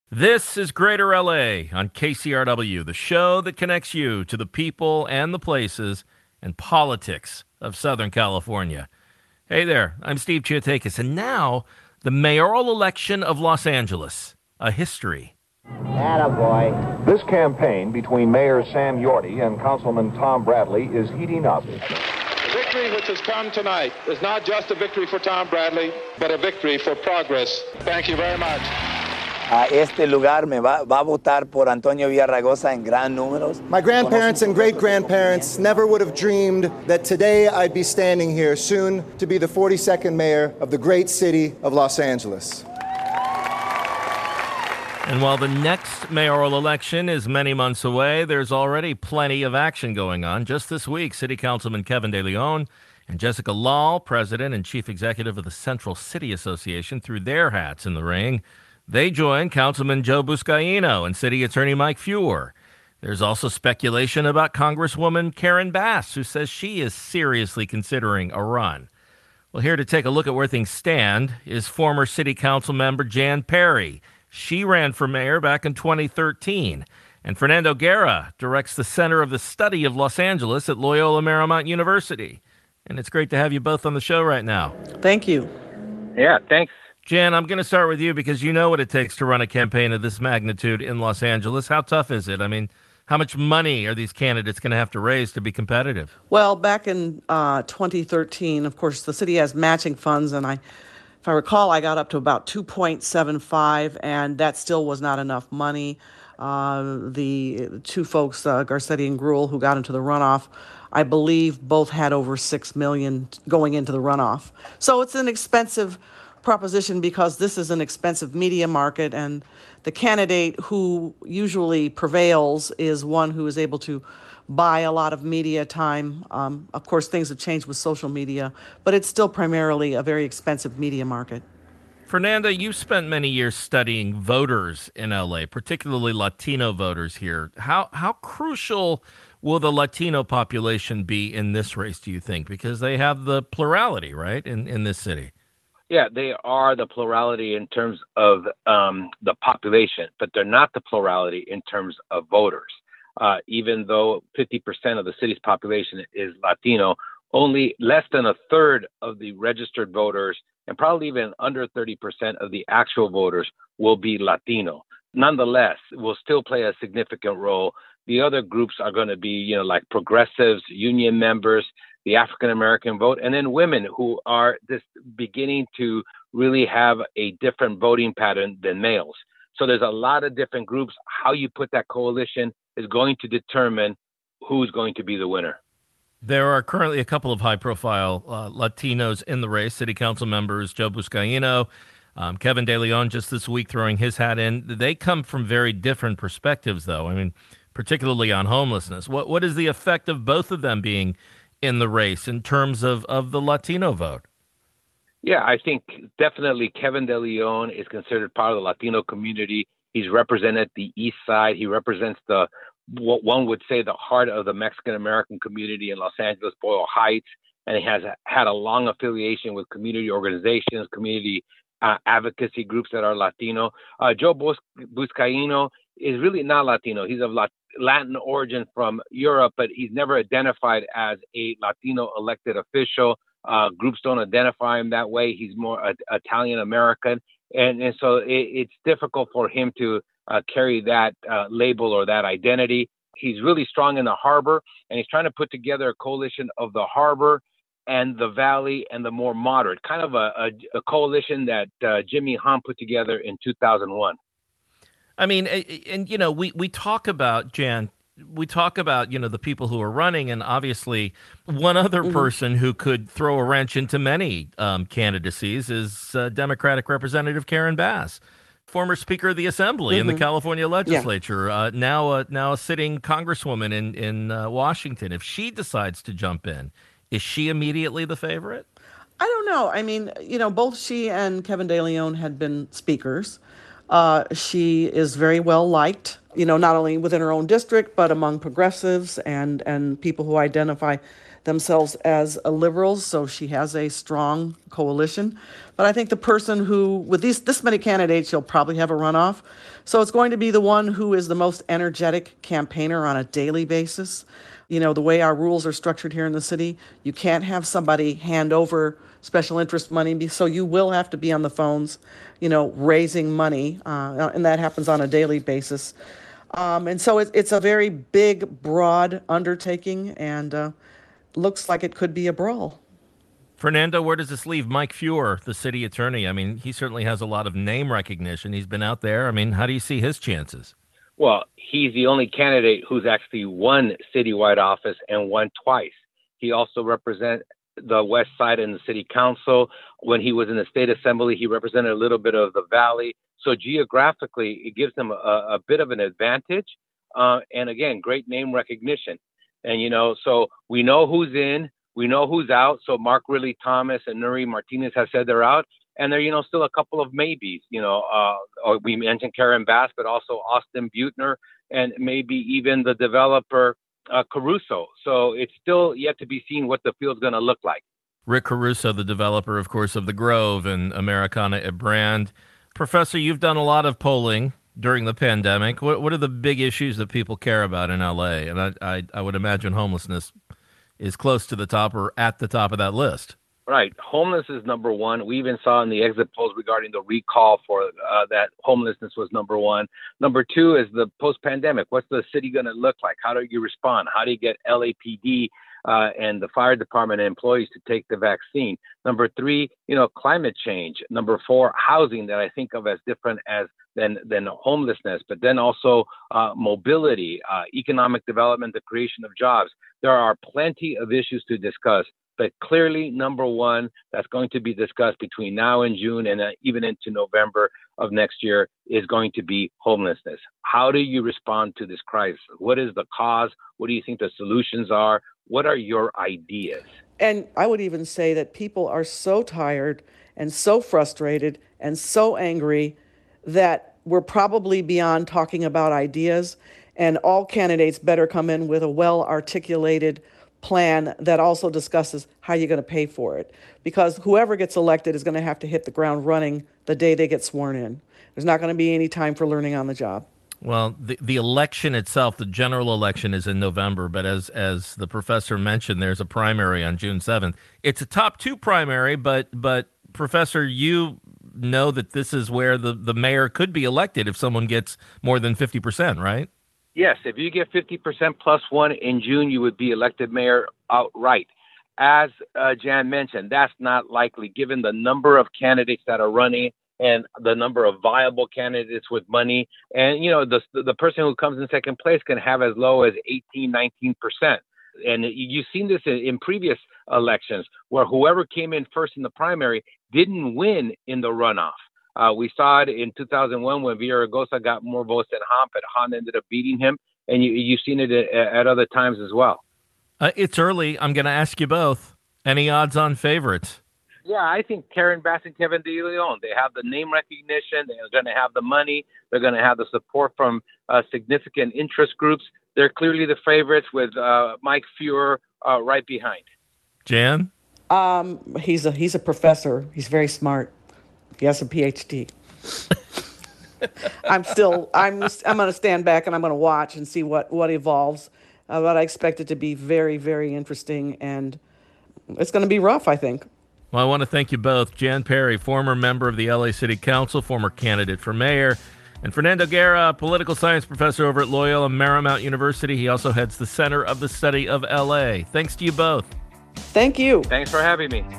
This is Greater LA on KCRW, the show that connects you to the people and the places and politics of Southern California. Hey there, I'm Steve Chiotakis, and now the mayoral election of Los Angeles, a history. Attaboy. This campaign between Mayor Sam Yorty and Councilman Tom Bradley is heating up. The victory which has come tonight is not just a victory for Tom Bradley, but a victory for progress. Thank you very much. A este lugar va a votar por Antonio Villaraigosa en gran números. My grandparents and great-grandparents never would have dreamed that today I'd be standing here soon to be the 42nd mayor of the great city of Los Angeles. And while the next mayoral election is many months away, there's already plenty of action going on. Just this week, City Councilman Kevin De Leon and Jessica Lal, president and chief executive of the Central City Association, threw their hats in the ring. They joined Councilman Joe Buscaino and City Attorney Mike Feuer. There's also speculation about Congresswoman Karen Bass, who says she is seriously considering a run. Well, here to take a look at where things stand is former City Council member Jan Perry. She ran for mayor back in 2013. And Fernando Guerra directs the Center of the Study of Los Angeles at Loyola Marymount University. And it's great to have you both on the show right now. Thank you. Yeah, thanks. Jan, I'm going to start with you because you know what it takes to run a campaign of this magnitude in Los Angeles. How tough is it? I mean, how much money are these candidates going to have to raise to be competitive? Well, back in 2013, of course, the city has matching funds, and if I recall, I got up to about 2.75, and that still was not enough money. The two folks, Garcetti and Gruhl, who got into the runoff, I believe both had over $6 million going into the runoff. So it's an expensive proposition because this is an expensive media market, and the candidate who usually prevails is one who is able to buy a lot of media time. Of course, things have changed with social media, but it's still primarily a very expensive media market. Fernanda, you spent many years studying voters in LA, particularly Latino voters here. How crucial will the Latino population be in this race, do you think? Because they have the plurality, right, in this city. Yeah, they are the plurality in terms of the population, but they're not the plurality in terms of voters. Even though 50% of the city's population is Latino, only less than a third of the registered voters and probably even under 30% of the actual voters will be Latino. Nonetheless, will still play a significant role. The other groups are going to be, like progressives, union members, the African-American vote, and then women who are just beginning to really have a different voting pattern than males. So there's a lot of different groups. How you put that coalition is going to determine who's going to be the winner. There are currently a couple of high-profile Latinos in the race, city council members Joe Buscaino, Kevin De Leon just this week throwing his hat in. They come from very different perspectives, though. I mean, particularly on homelessness. What is the effect of both of them being in the race in terms of the Latino vote? Yeah, I think definitely Kevin De Leon is considered part of the Latino community. He's represented the East Side. He represents what one would say the heart of the Mexican-American community in Los Angeles, Boyle Heights, and he has had a long affiliation with community organizations, community advocacy groups that are Latino. Joe Buscaino is really not Latino. He's of Latin origin from Europe, but he's never identified as a Latino elected official. Groups don't identify him that way. He's more Italian American. And so it's difficult for him to carry that label or that identity. He's really strong in the harbor, and he's trying to put together a coalition of the harbor and the valley and the more moderate, kind of a coalition that Jimmy Hahn put together in 2001. I mean, and, we talk about, Jan, the people who are running, and obviously one other person who could throw a wrench into many candidacies is Democratic Representative Karen Bass, former Speaker of the Assembly in the California legislature, now a sitting congresswoman in Washington. If she decides to jump in, is she immediately the favorite? I don't know. I mean, both she and Kevin De Leon had been speakers. She is very well liked, not only within her own district, but among progressives and people who identify themselves as liberals, so she has a strong coalition. But I think the person who, with this many candidates, you'll probably have a runoff. So it's going to be the one who is the most energetic campaigner on a daily basis. You know, the way our rules are structured here in the city, you can't have somebody hand over special interest money, so you will have to be on the phones, raising money, and that happens on a daily basis. And so it's a very big, broad undertaking, and looks like it could be a brawl. Fernando, where does this leave Mike Feuer, the city attorney? I mean, he certainly has a lot of name recognition. He's been out there. I mean, how do you see his chances? Well, he's the only candidate who's actually won citywide office and won twice. He also represents the West Side in the city council. When he was in the state assembly, he represented a little bit of the valley. So geographically, it gives him a bit of an advantage. And again, great name recognition. And, so we know who's in, we know who's out. So Mark Ridley Thomas and Nuri Martinez have said they're out. And there, still a couple of maybes, we mentioned Karen Bass, but also Austin Butner and maybe even the developer Caruso. So it's still yet to be seen what the field's going to look like. Rick Caruso, the developer, of course, of the Grove and Americana at Brand. Professor, you've done a lot of polling during the pandemic. What are the big issues that people care about in LA? And I would imagine homelessness is close to the top or at the top of that list. Right. Homeless is number one. We even saw in the exit polls regarding the recall for that homelessness was number one. Number two is the post-pandemic. What's the city going to look like? How do you respond? How do you get LAPD and the fire department employees to take the vaccine? Number three, climate change. Number four, housing, that I think of as different than homelessness, but then also mobility, economic development, the creation of jobs. There are plenty of issues to discuss. But clearly, number one, that's going to be discussed between now and June and even into November of next year is going to be homelessness. How do you respond to this crisis? What is the cause? What do you think the solutions are? What are your ideas? And I would even say that people are so tired and so frustrated and so angry that we're probably beyond talking about ideas, and all candidates better come in with a well-articulated plan that also discusses how you're going to pay for it, because whoever gets elected is going to have to hit the ground running the day they get sworn in. There's not going to be any time for learning on the job. Well, the election itself, the general election, is in November, but as the professor mentioned, there's a primary on June 7th. It's a top two primary, but Professor, you know that this is where the mayor could be elected if someone gets more than 50%, right? Yes, if you get 50% plus one in June, you would be elected mayor outright. As Jan mentioned, that's not likely given the number of candidates that are running and the number of viable candidates with money. And, the person who comes in second place can have as low as 18, 19%. And you've seen this in previous elections where whoever came in first in the primary didn't win in the runoff. We saw it in 2001 when Villaraigosa got more votes than Hahn, but Hahn ended up beating him. And you've seen it at other times as well. It's early. I'm going to ask you both. Any odds-on favorites? Yeah, I think Karen Bass and Kevin De Leon. They have the name recognition. They're going to have the money. They're going to have the support from significant interest groups. They're clearly the favorites with Mike Feuer right behind. Jan? He's a professor. He's very smart. He has a PhD. I'm going to stand back and I'm going to watch and see what evolves. But I expect it to be very, very interesting, and it's going to be rough, I think. Well, I want to thank you both. Jan Perry, former member of the LA City Council, former candidate for mayor, and Fernando Guerra, political science professor over at Loyola Marymount University. He also heads the Center of the Study of LA. Thanks to you both. Thank you. Thanks for having me.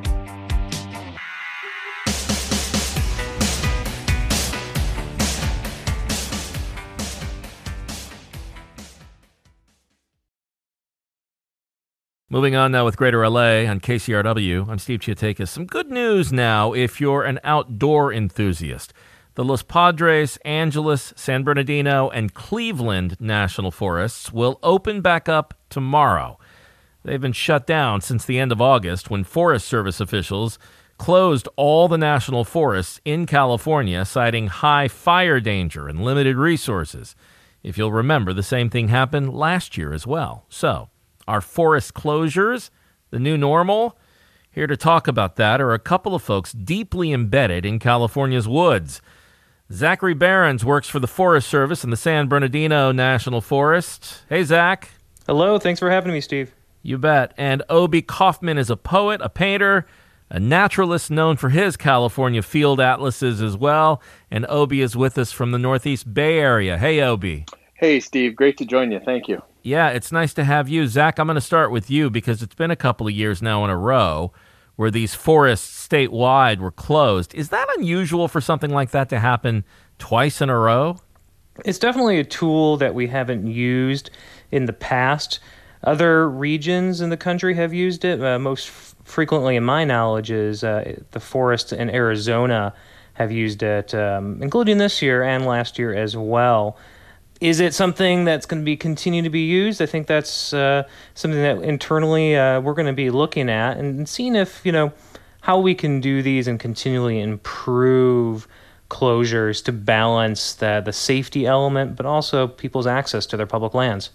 Moving on now with Greater LA on KCRW. I'm Steve Chiatakis. Some good news now if you're an outdoor enthusiast. The Los Padres, Angeles, San Bernardino, and Cleveland National Forests will open back up tomorrow. They've been shut down since the end of August when Forest Service officials closed all the national forests in California, citing high fire danger and limited resources. If you'll remember, the same thing happened last year as well. So, Are forest closures the new normal? Here to talk about that are a couple of folks deeply embedded in California's woods. Zachary Behrens works for the Forest Service in the San Bernardino National Forest. Hey, Zach. Hello. Thanks for having me, Steve. You bet. And Obi Kaufman is a poet, a painter, a naturalist known for his California field atlases as well. And Obi is with us from the Northeast Bay Area. Hey, Obi. Hey, Steve. Great to join you. Thank you. Yeah, it's nice to have you. Zach, I'm going to start with you because it's been a couple of years now in a row where these forests statewide were closed. Is that unusual for something like that to happen twice in a row? It's definitely a tool that we haven't used in the past. Other regions in the country have used it. Most frequently, in my knowledge, is the forests in Arizona have used it, including this year and last year as well. Is it something that's going to be continue to be used? I think that's something that internally we're going to be looking at and seeing if, how we can do these and continually improve closures to balance the safety element, but also people's access to their public lands.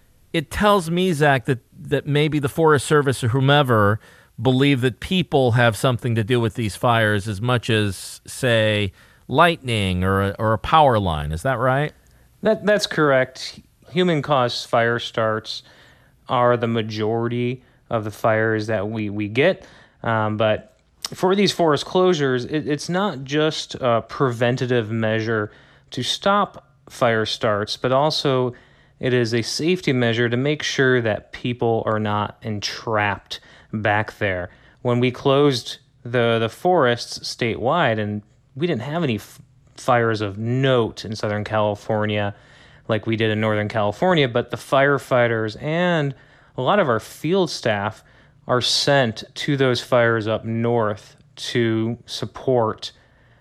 It tells me, Zach, that maybe the Forest Service or whomever believe that people have something to do with these fires as much as, say, lightning or a power line. Is that right? That's correct. Human-caused fire starts are the majority of the fires that we get. But for these forest closures, it's not just a preventative measure to stop fire starts, but also it is a safety measure to make sure that people are not entrapped back there. When we closed the forests statewide, and we didn't have any fires of note in Southern California like we did in Northern California, but the firefighters and a lot of our field staff are sent to those fires up north to support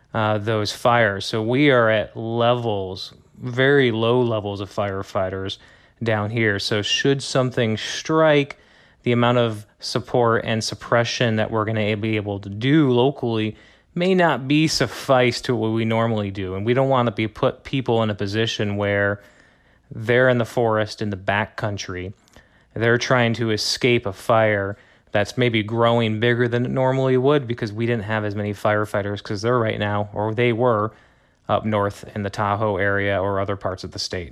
those fires. So we are at levels, very low levels of firefighters down here. So should something strike, the amount of support and suppression that we're going to be able to do locally may not be suffice to what we normally do. And we don't want to be put people in a position where they're in the forest in the back country. They're trying to escape a fire that's maybe growing bigger than it normally would because we didn't have as many firefighters because they're right now, or they were, up north in the Tahoe area or other parts of the state.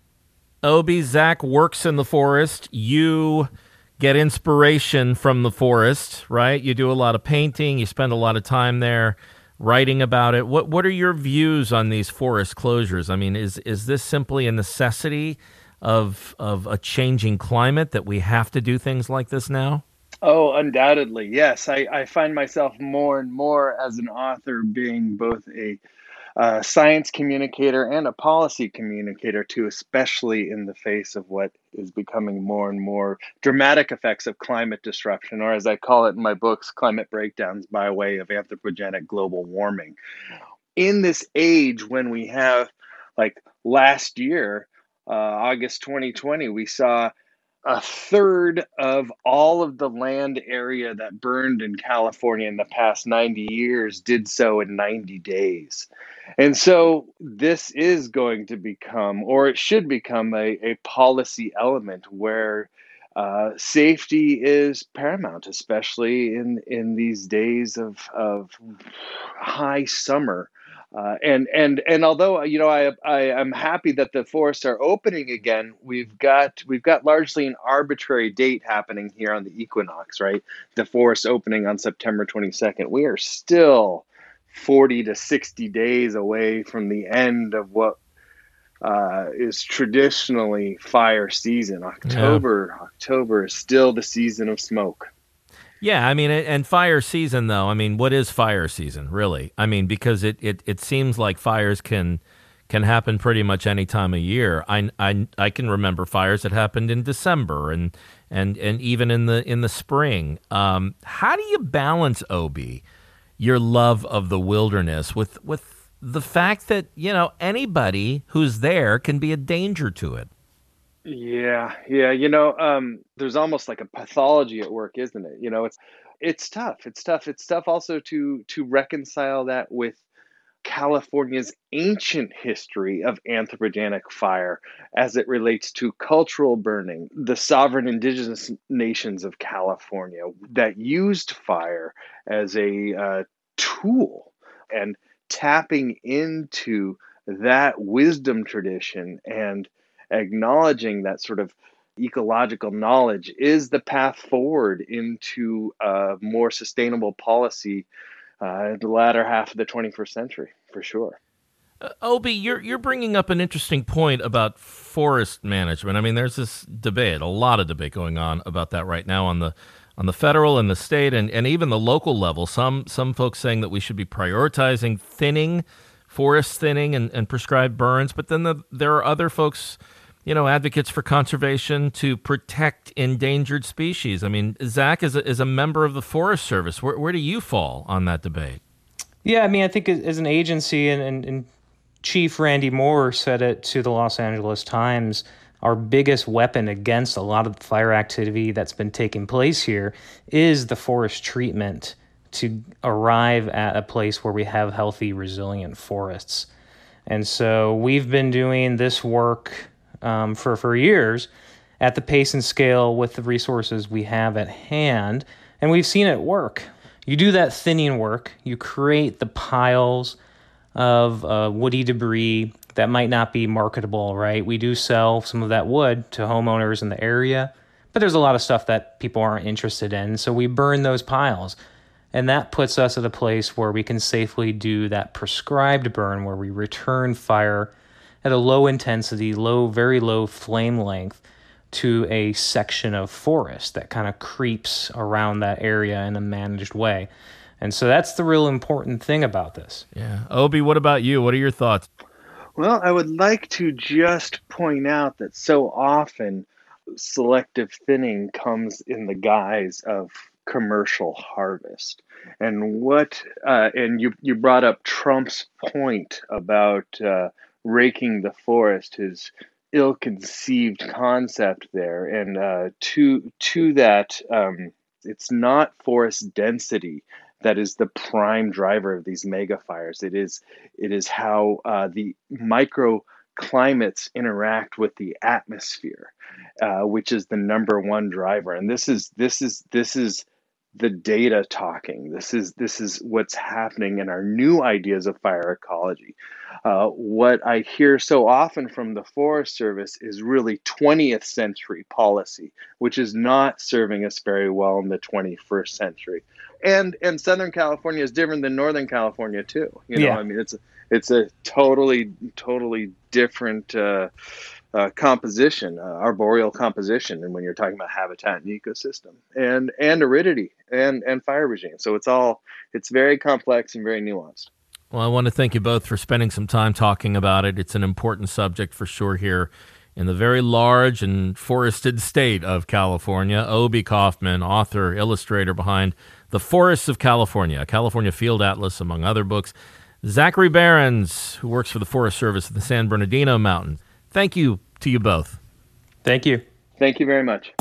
Obi, Zach works in the forest. You get inspiration from the forest, right? You do a lot of painting. You spend a lot of time there writing about it. What are your views on these forest closures? I mean, is this simply a necessity of a changing climate that we have to do things like this now? Oh, undoubtedly. Yes. I find myself more and more as an author being both a science communicator and a policy communicator too, especially in the face of what is becoming more and more dramatic effects of climate disruption, or as I call it in my books, climate breakdowns by way of anthropogenic global warming. In this age when we have, like last year, August 2020, we saw a third of all of the land area that burned in California in the past 90 years did so in 90 days. And so this is going to become, or it should become, a policy element where safety is paramount, especially in these days of high summer. And although I am happy that the forests are opening again, we've got largely an arbitrary date happening here on the equinox, right? The forest opening on September 22nd. We are still 40 to 60 days away from the end of what is traditionally fire season. October is still the season of smoke. Yeah, I mean, and fire season, though, I mean, what is fire season, really? I mean, because it seems like fires can happen pretty much any time of year. I can remember fires that happened in December and even in the spring. How do you balance, Obi, your love of the wilderness with the fact that, anybody who's there can be a danger to it? Yeah. There's almost like a pathology at work, isn't it? It's tough. It's tough also to reconcile that with California's ancient history of anthropogenic fire as it relates to cultural burning, the sovereign indigenous nations of California that used fire as a tool, and tapping into that wisdom tradition and acknowledging that sort of ecological knowledge is the path forward into a more sustainable policy in the latter half of the 21st century, for sure. Obi, you're bringing up an interesting point about forest management. I mean, there's this debate, a lot of debate going on about that right now on the federal and the state and even the local level. Some folks saying that we should be prioritizing forest thinning and prescribed burns, but then there are other folks, advocates for conservation to protect endangered species. I mean, Zach is a member of the Forest Service. Where do you fall on that debate? Yeah, I mean, I think as an agency, and Chief Randy Moore said it to the Los Angeles Times, our biggest weapon against a lot of the fire activity that's been taking place here is the forest treatment to arrive at a place where we have healthy, resilient forests. And so we've been doing this work for years at the pace and scale with the resources we have at hand, and we've seen it work. You do that thinning work, you create the piles of woody debris that might not be marketable, right? We do sell some of that wood to homeowners in the area, but there's a lot of stuff that people aren't interested in, so we burn those piles. And that puts us at a place where we can safely do that prescribed burn where we return fire at a low intensity, very low flame length to a section of forest that kind of creeps around that area in a managed way. And so that's the real important thing about this. Yeah. Obi, what about you? What are your thoughts? Well, I would like to just point out that so often selective thinning comes in the guise of commercial harvest. And you brought up Trump's point about raking the forest, his ill-conceived concept there. And to that, it's not forest density that is the prime driver of these mega fires. It is how the microclimates interact with the atmosphere, which is the number one driver. And this is the data talking. This is what's happening in our new ideas of fire ecology. What I hear so often from the Forest Service is really 20th century policy, which is not serving us very well in the 21st century. And Southern California is different than Northern California too. I mean, it's a totally different composition, arboreal composition, and when you're talking about habitat and ecosystem and aridity and fire regime. So it's very complex and very nuanced. Well, I want to thank you both for spending some time talking about it. It's an important subject for sure here in the very large and forested state of California. Obi Kaufman, author, illustrator behind The Forests of California, a California Field Atlas, among other books. Zachary Behrens, who works for the Forest Service at the San Bernardino Mountain. Thank you to you both. Thank you. Thank you very much.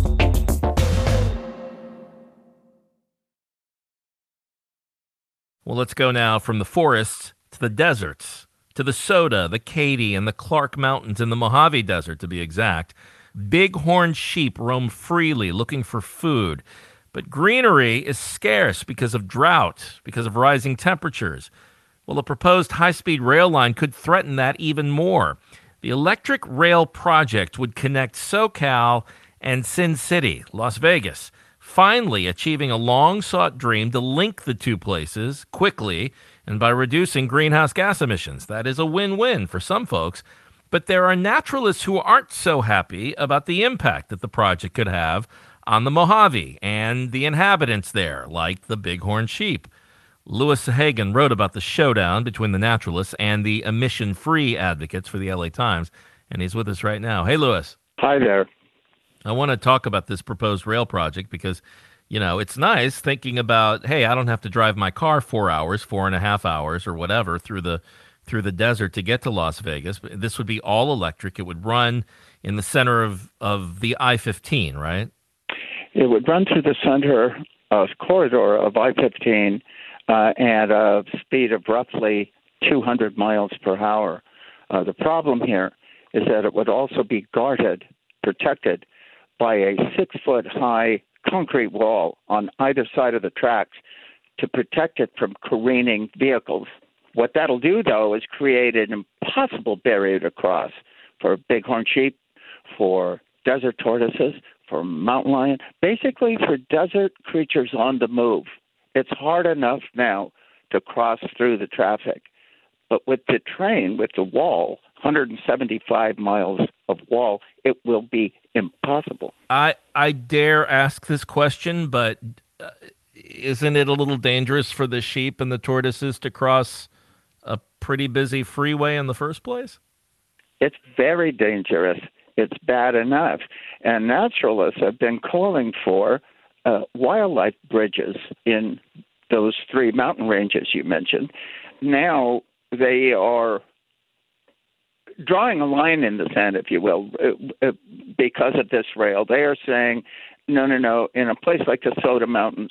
Well, let's go now from the forests to the deserts, to the Soda, the Katy, and the Clark Mountains in the Mojave Desert, to be exact. Bighorn sheep roam freely looking for food, but greenery is scarce because of drought, because of rising temperatures. Well, a proposed high-speed rail line could threaten that even more. The electric rail project would connect SoCal and Sin City, Las Vegas, finally achieving a long-sought dream to link the two places quickly and by reducing greenhouse gas emissions. That is a win-win for some folks. But there are naturalists who aren't so happy about the impact that the project could have on the Mojave and the inhabitants there, like the bighorn sheep. Louis Sahagan wrote about the showdown between the naturalists and the emission-free advocates for the LA Times, and he's with us right now. Hey, Louis. Hi there. I want to talk about this proposed rail project because, it's nice thinking about, hey, I don't have to drive my car 4 hours, 4.5 hours, or whatever through the desert to get to Las Vegas. This would be all electric. It would run in the center of the I-15, right? It would run through the center corridor of I-15 at a speed of roughly 200 miles per hour. The problem here is that it would also be guarded, protected by a 6-foot-high concrete wall on either side of the tracks to protect it from careening vehicles. What that'll do, though, is create an impossible barrier to cross for bighorn sheep, for desert tortoises, for mountain lion, basically for desert creatures on the move. It's hard enough now to cross through the traffic. But with the train, with the wall, 175 miles of wall, it will be impossible. I dare ask this question, but isn't it a little dangerous for the sheep and the tortoises to cross a pretty busy freeway in the first place? It's very dangerous. It's bad enough. And naturalists have been calling for wildlife bridges in those 3 mountain ranges you mentioned. Now they are drawing a line in the sand, if you will, because of this rail. They are saying, no, in a place like the Soda Mountains,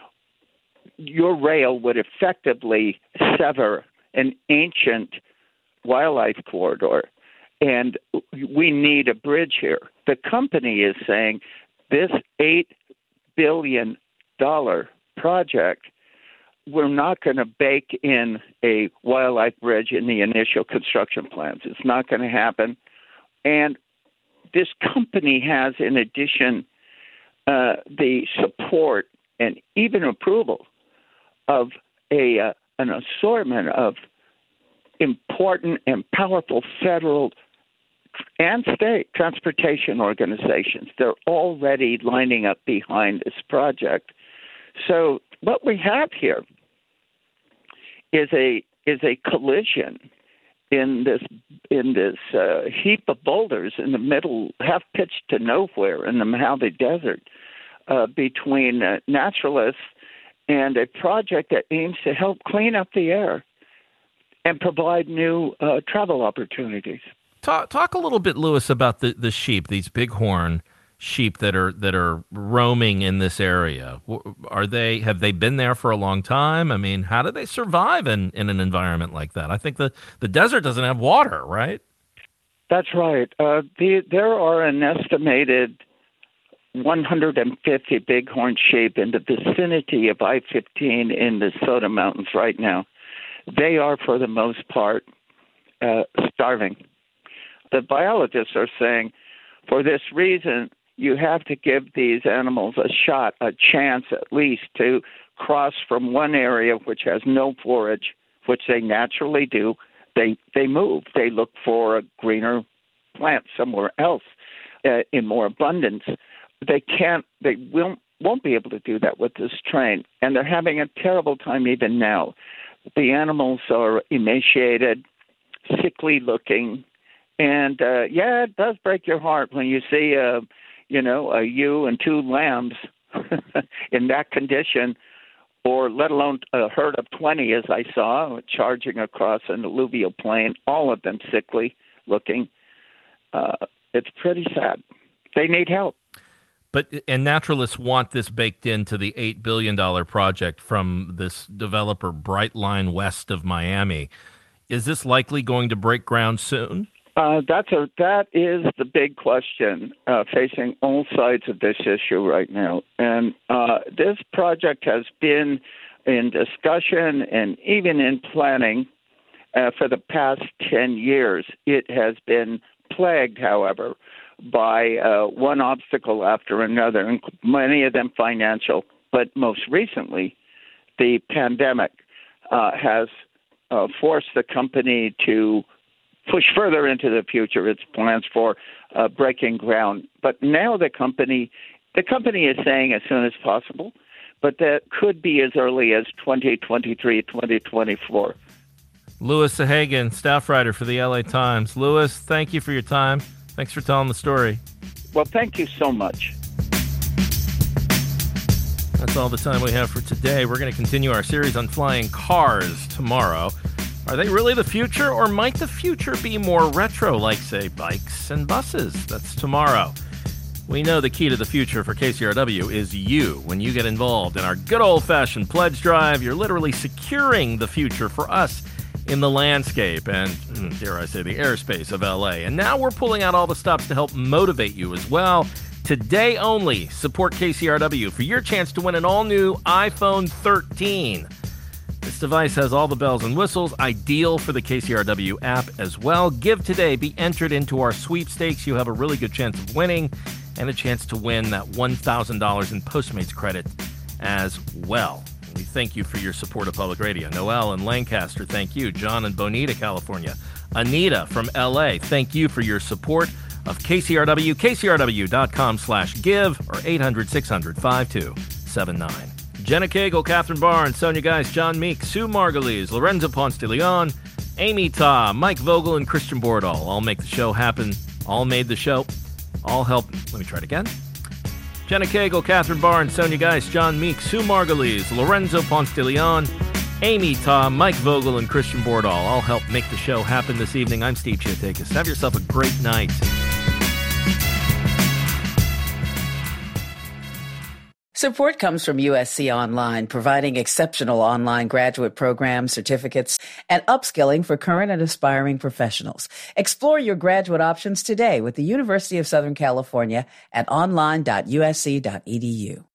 your rail would effectively sever an ancient wildlife corridor, and we need a bridge here. The company is saying this $8 billion project, we're not going to bake in a wildlife bridge in the initial construction plans. It's not going to happen. And this company has, in addition, the support and even approval of an assortment of important and powerful federal and state transportation organizations. They're already lining up behind this project. So what we have here is a collision in this heap of boulders in the middle, half pitched to nowhere in the Mojave Desert, between naturalists and a project that aims to help clean up the air and provide new travel opportunities. Talk a little bit, Lewis, about the sheep, these bighorn sheep that are roaming in this area. Have they been there for a long time? I mean, how do they survive in an environment like that? I think the desert doesn't have water, right? That's right. There are an estimated 150 bighorn sheep in the vicinity of I-15 in the Soda Mountains right now. They are, for the most part, starving. The biologists are saying, for this reason, you have to give these animals a shot, a chance at least, to cross from one area which has no forage, which they naturally do. They move. They look for a greener plant somewhere else in more abundance. They won't be able to do that with this train, and they're having a terrible time even now. The animals are emaciated, sickly looking, and it does break your heart when you see a ewe and 2 lambs in that condition, or let alone a herd of 20, as I saw, charging across an alluvial plain, all of them sickly looking. It's pretty sad. They need help. And naturalists want this baked into the $8 billion project from this developer, Brightline, west of Miami. Is this likely going to break ground soon? That is the big question facing all sides of this issue right now. And this project has been in discussion and even in planning for the past 10 years. It has been plagued, however, by one obstacle after another, and many of them financial. But most recently, the pandemic has forced the company to push further into the future its plans for breaking ground. But now the company is saying as soon as possible, but that could be as early as 2023, 2024. Louis Sahagan, staff writer for the LA Times. Louis, thank you for your time. Thanks for telling the story. Well, thank you so much. That's all the time we have for today. We're going to continue our series on flying cars tomorrow. Are they really the future, or might the future be more retro, like, say, bikes and buses? That's tomorrow. We know the key to the future for KCRW is you. When you get involved in our good old-fashioned pledge drive, you're literally securing the future for us in the landscape and, dare I say, the airspace of LA. And now we're pulling out all the stops to help motivate you as well. Today only, support KCRW for your chance to win an all-new iPhone 13. This device has all the bells and whistles, ideal for the KCRW app as well. Give today, be entered into our sweepstakes. You have a really good chance of winning and a chance to win that $1,000 in Postmates credit as well. We thank you for your support of public radio. Noel in Lancaster, thank you. John in Bonita, California. Anita from LA, thank you for your support of KCRW. KCRW.com/give or 800-600-5279. Jenna Cagle, Catherine Barnes, Sonia Geis, John Meek, Sue Margulies, Lorenzo Ponce de Leon, Amy Ta, Mike Vogel, and Christian Bordahl all make the show happen. All made the show. All help. Let me try it again. Jenna Cagle, Catherine Barnes, Sonia Geis, John Meek, Sue Margulies, Lorenzo Ponce de Leon, Amy Ta, Mike Vogel, and Christian Bordahl all help make the show happen this evening. I'm Steve Chiatakis. Have yourself a great night. Support comes from USC Online, providing exceptional online graduate programs, certificates, and upskilling for current and aspiring professionals. Explore your graduate options today with the University of Southern California at online.usc.edu.